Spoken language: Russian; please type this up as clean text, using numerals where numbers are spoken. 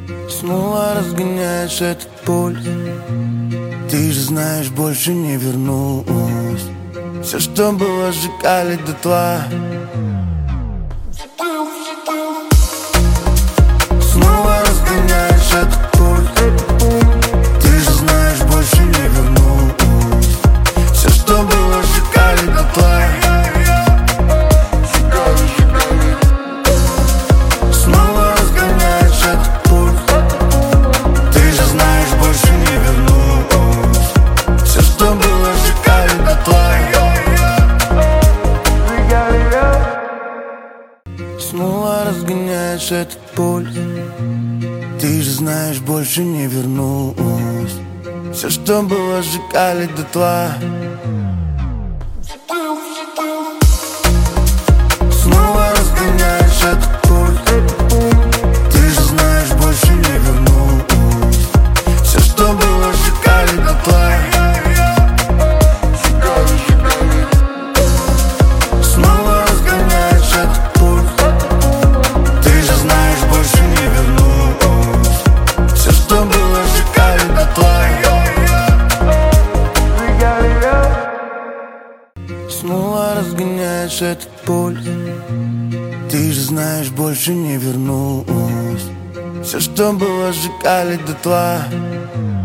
Снова разгоняешь этот пульс. Ты же знаешь, больше не вернусь. Все, что было, сжигали дотла. Снова разгоняешь этот пульс. Ты же знаешь, больше не вернусь. Все, что было, сжигали дотла. Снова разгоняешь этот пульс. Ты же знаешь, больше не вернусь. Все, что было, сжигали дотла. Снова разгоняешь этот пульс. Ты же знаешь, больше не вернусь. Все, что было, сжигали дотла. Снова разгоняешь этот пульс. Ты же знаешь, больше не вернусь. Все, что было, сжигали дотла. Снова разгоняешь этот пульс. Ты же знаешь, больше не вернусь. Все, что было, сжигали дотла. Снова разгоняешь этот пульс. Ты же знаешь, больше не вернусь. Все, что было, сжигали дотла.